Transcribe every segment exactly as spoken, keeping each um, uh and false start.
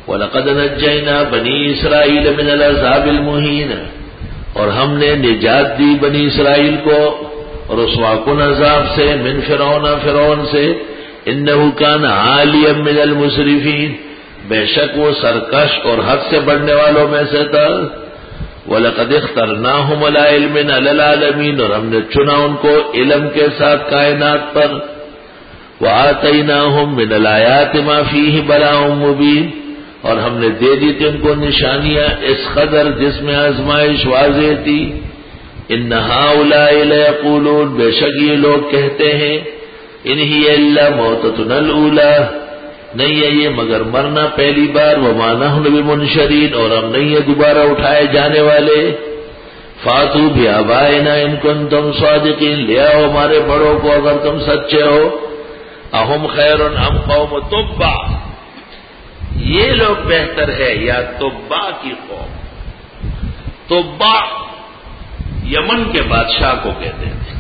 وَلَقَدْ نَجَّيْنَا بَنِي إِسْرَائِيلَ مِنَ الْعَذَابِ الْمُهِينِ، اور ہم نے نجات دی بنی اسرائیل کو رسوا کن عذاب سے، من فرعون فرعون سے، انه كان عالیا من المسرفین، بے شک وہ سرکش اور حد سے بڑھنے والوں میں سے تھا۔ وَلَقَدِ اخْتَرْنَاهُمْ عَلَىٰ عِلْمٍ عَلَى الْعَالَمِينَ، اور ہم نے چنا ان کو علم کے ساتھ کائنات پر۔ وَآتَيْنَاهُمْ مِنَ الْآيَاتِ مَا فِيهِ بَلَاءٌ مُبِينٌ، اور ہم نے دے دی تھی ان کو نشانیاں اس قدر جس میں آزمائش واضح تھی۔ ان ہؤلاء لیقولون، بے شک یہ لوگ کہتے ہیں، ان ہی الا موتتنا الاولی، نہیں ہے یہ مگر مرنا پہلی بار، وما نحن بمنشرین، اور ہم نہیں ہے دوبارہ اٹھائے جانے والے۔ فاتوا بآبائنا ان کنتم صادقین، لے آؤ ہمارے بڑوں کو اگر تم سچے ہو۔ اہم خیر ام قوم تبع، یہ لوگ بہتر ہے یا تبع کی قوم؟ تبع یمن کے بادشاہ کو کہتے تھے،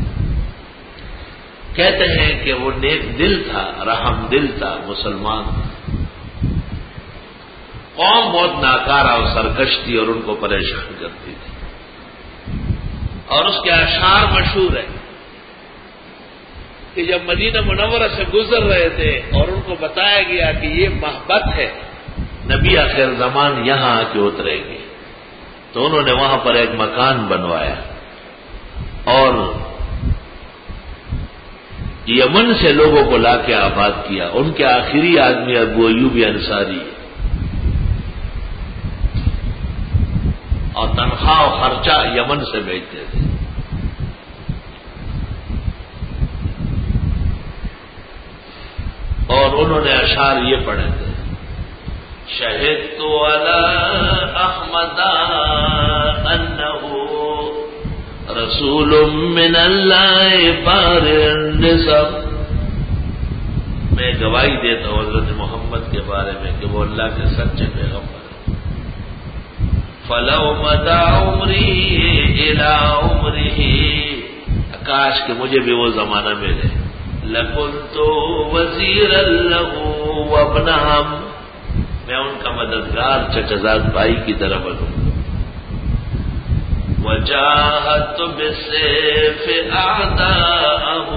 کہتے ہیں کہ وہ نیک دل تھا، رحم دل تھا، مسلمان تھا، قوم بہت ناکارہ اور سرکش تھی اور ان کو پریشان کرتی تھی، اور اس کے اشعار مشہور ہیں کہ جب مدینہ منورہ سے گزر رہے تھے اور ان کو بتایا گیا کہ یہ محبت ہے، نبی آخر زمان یہاں آ کے اترے گے، تو انہوں نے وہاں پر ایک مکان بنوایا اور یمن سے لوگوں کو لا کے آباد کیا۔ ان کے آخری آدمی ابو ایوب انصاری، اور تنخواہ و خرچہ یمن سے بھیجتے تھے۔ اور انہوں نے اشعار یہ پڑھے تھے، شہدت علی احمد انہ رسول من اللہ بارئ النسب، میں گواہی دیتا ہوں حضرت محمد کے بارے میں کہ وہ اللہ کے سچے پیغمبر ہیں۔ فلو مدى عمری الی عمرہ، کاش کہ مجھے بھی وہ زمانہ ملے، لکنت وزیرا لہ وابن عم، میں ان کا مددگار چچزاد بھائی کی طرح بنوں۔ وجاہدت بالسیف اعداءہ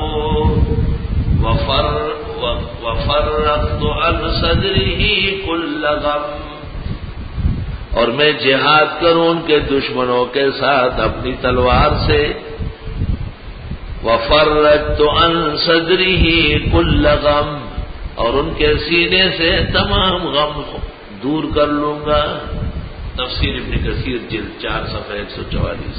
وفرقت عن صدرہ کل غم، اور میں جہاد کروں ان کے دشمنوں کے ساتھ اپنی تلوار سے، وفرقت عن صدرہ کل غم، اور ان کے سینے سے تمام غم دور کر لوں گا۔ تفسیر ابن کثیر جلد چار صفحہ ایک سو چوالیس۔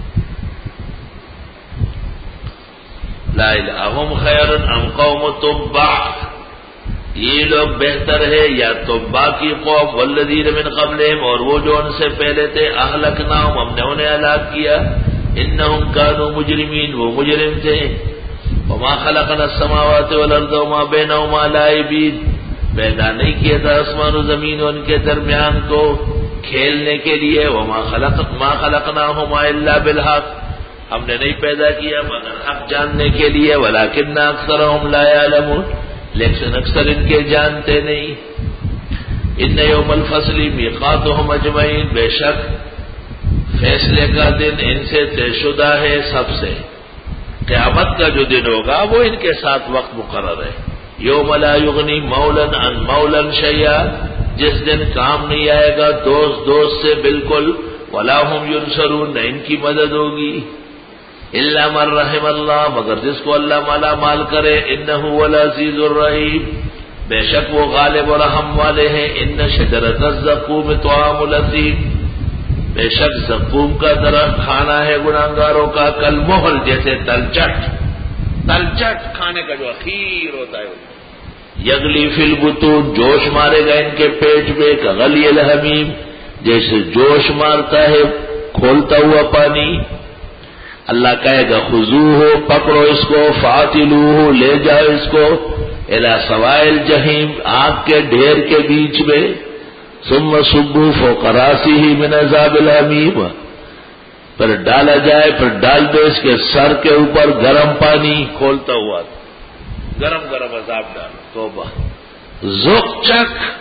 لا الہ ہم خیر ام قوم تبع، یہ لوگ بہتر ہے یا تبع کی قوم، والذین من قبلہم، اور وہ جو ان سے پہلے تھے، اہلکناہم، ہم نے انہیں ہلاک کیا، انہم کانوا مجرمین، وہ مجرم تھے۔ وما خلقنا السماوات والارض وما بینہما لاعبین، پیدا نہیں کیا تھا آسمان و زمین ان کے درمیان کو کھیلنے کے لیے، وما خلق ما خلقناہما الا بالحق، ہم نے نہیں پیدا کیا مگر حق جاننے کے لیے، ولکن اکثرہم لا یعلمون، لیکن اکثر ان کے جانتے نہیں۔ ان یوم الفصل میقاتہم اجمعین، بے شک فیصلے کا دن ان سے طے شدہ ہے سب سے، قیامت کا جو دن ہوگا وہ ان کے ساتھ وقت مقرر ہے۔ یوم لا یغنی مولا عن مولا شیئا، جس دن کام نہیں آئے گا دوست دوست سے بالکل، ولا هم ینصرون، نہ ان کی مدد ہوگی، الا من رحم اللہ، مگر جس کو اللہ مالا مال کرے، انہ هو العزیز الرحیم، بے شک وہ غالب و رحم والے ہیں۔ ان شجرۃ الزقوم طعام الاثیم، بے شک زقوم کا درخت کھانا ہے گناہگاروں کا، کالمہل، جیسے تلچٹ، تلچٹ کھانے کا جو اخیر ہوتا ہے، یغلی فی البطون، جوش مارے گا ان کے پیٹ میں، کغلی الحمیم، جیسے جوش مارتا ہے کھولتا ہوا پانی۔ اللہ کہے گا خذوہ، پکڑو اس کو، فاعتلوہ، لے جاؤ اس کو، الی سواء الجحیم، آگ کے ڈھیر کے بیچ میں، ثم صبوا فوق راسہ من عذاب الحمیم، پھر ڈالا جائے، پھر ڈال دو اس کے سر کے اوپر گرم پانی کھولتا ہوا، گرم گرم عذاب ڈالو، توبہ۔ ذوق چکھ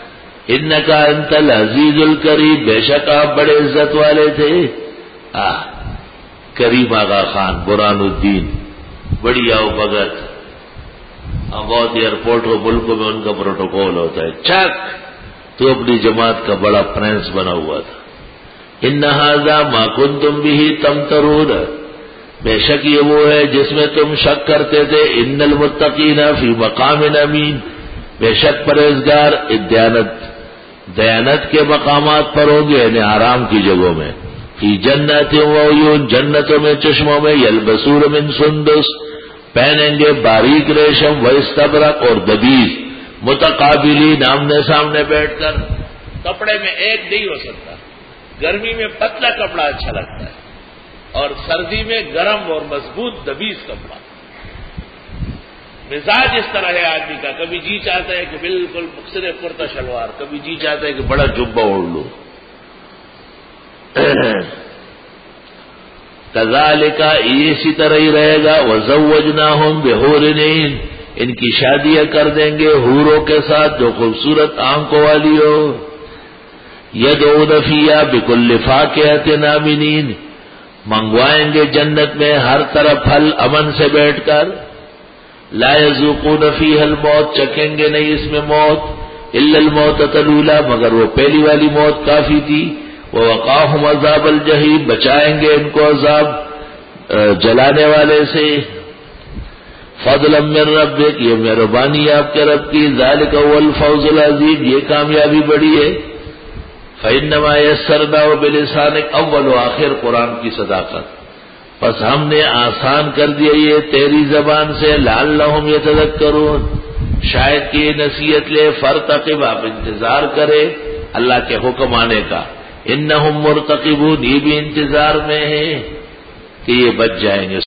انکا انت العزیز الکریم، بے شک آپ بڑے عزت والے تھے. آہ کریم آغا خان برہان الدین بڑی آؤ بگت. بہت ایئرپورٹ ہو ملکوں میں ان کا پروٹوکول ہوتا ہے، چک تو اپنی جماعت کا بڑا پرنس بنا ہوا تھا. ان ھذا ما کنتم به تمترون، بے شک یہ وہ ہے جس میں تم شک کرتے تھے. ان المتقین فی مقام امین، بے شک پرہیزگار دیانت دیانت کے مقامات پر ہوں گے، یعنی آرام کی جگہوں میں. فی جنات و عیون، جنتوں میں چشموں میں. یلبسون من سندس، پہنیں گے باریک ریشم. و استبرق، اور دبیز. متقابلین، آمنے سامنے بیٹھ کر. کپڑے میں ایک نہیں ہو سکتا، گرمی میں پتلا کپڑا اچھا لگتا ہے اور سردی میں گرم اور مضبوط دبیز کپڑا. مزاج اس طرح ہے آدمی کا، کبھی جی چاہتا ہے کہ بالکل صرف کرتا شلوار، کبھی جی چاہتا ہے کہ بڑا جبہ اوڑھ لو. کذالک، اسی طرح ہی رہے گا. وزوجناہم بحور عین، ان کی شادیاں کر دیں گے حوروں کے ساتھ جو خوبصورت آنکھوں والی ہو. یدعون فیہا بکل فاکہۃ آمنین، منگوائیں گے جنت میں ہر طرف پھل امن سے بیٹھ کر. لا یذوقون فیہا الموت، چکیں گے نہیں اس میں موت. الا الموتۃ الاولی، مگر وہ پہلی والی موت کافی تھی. ووقاہم عذاب الجحیم، بچائیں گے ان کو عذاب جلانے والے سے. فضلا من ربک، یہ مہربانی آپ کے رب کی. ذالک هو الفوز العظیم، یہ کامیابی بڑی ہے. فإنما یسرناہ بلسانک، اول و آخر قرآن کی صداقت. پس ہم نے آسان کر دیا یہ تیری زبان سے. لعلہم یتذکرون، شاید کہ یہ نصیحت لے. فرتقب، آپ انتظار کرے اللہ کے حکم آنے کا. انہم مرتقبون، یہ بھی انتظار میں ہیں کہ یہ بچ جائیں گے.